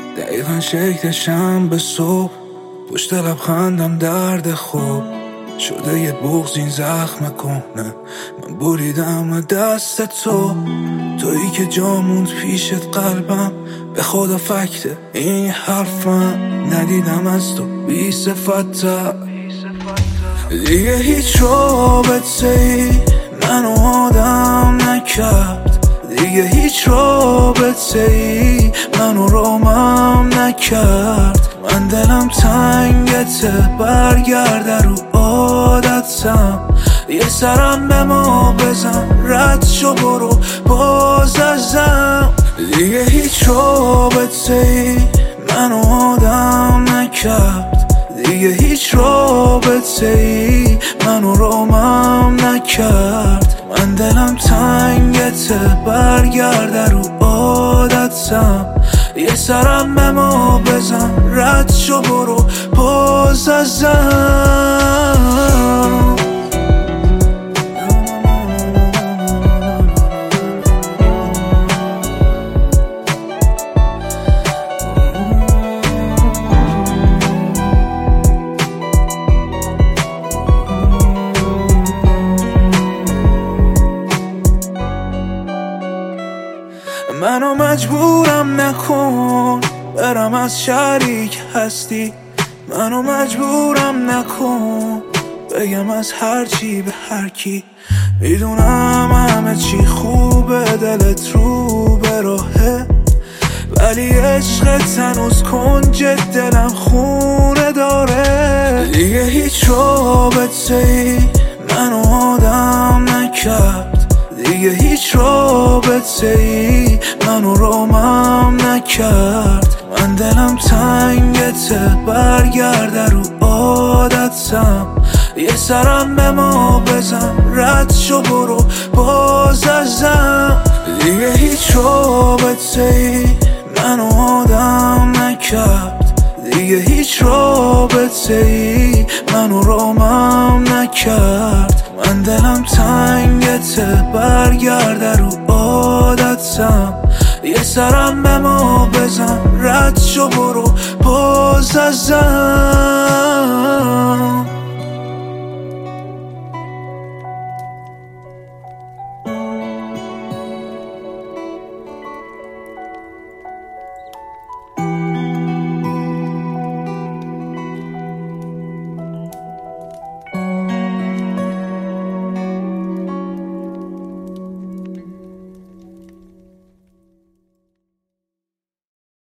دقیقا شکلشم به صبح، پشت لبخندم درد خوب شده یه بغض این زخم کنه. من بریدم دست تویی که جا موند پیشت قلبم. به خدا فکته این حرفم، ندیدم از تو بی صفت‌تر. دیگه هیچ رابطه‌ای منو آدم نکرد، دیگه هیچ رابطه‌ای منو رامم نکرد. من دلم تنگته، برگرده رو عادتم. یه سرم به ما بزن، رد شو برو باز ازم. دیگه هیچ رابطه‌ای منو آدم نکرد، دیگه هیچ رابطه‌ای منو رامم نکرد. من دلم تنگته، برگرده رو عادتم. یه سرم به ما بزن، رد شو برو باز ازم. منو مجبورم نکن برم از شریک هستی، منو مجبورم نکن بگم از هر چی به هر کی. میدونم همه چی خوبه، دلت رو به راهه، ولی عشقت هنوز کنج دلم خونه داره. دیگه هیچ رابطه‌ای منو آدم نکرد، دیگه هیچ رابطه‌ای منو رامم نکرد. من دلم تنگته، برگرده رو عادتم. یه سرم به ما بزن، رد شو برو باز ازم. دیگه هیچ رابطه‌ای منو آدم نکرد، دیگه هیچ رابطه‌ای منو رامم نکرد. من دلم تنگته، برگرده رو عادتم. یه سرم به ما بزن، رد شو برو باز ازم.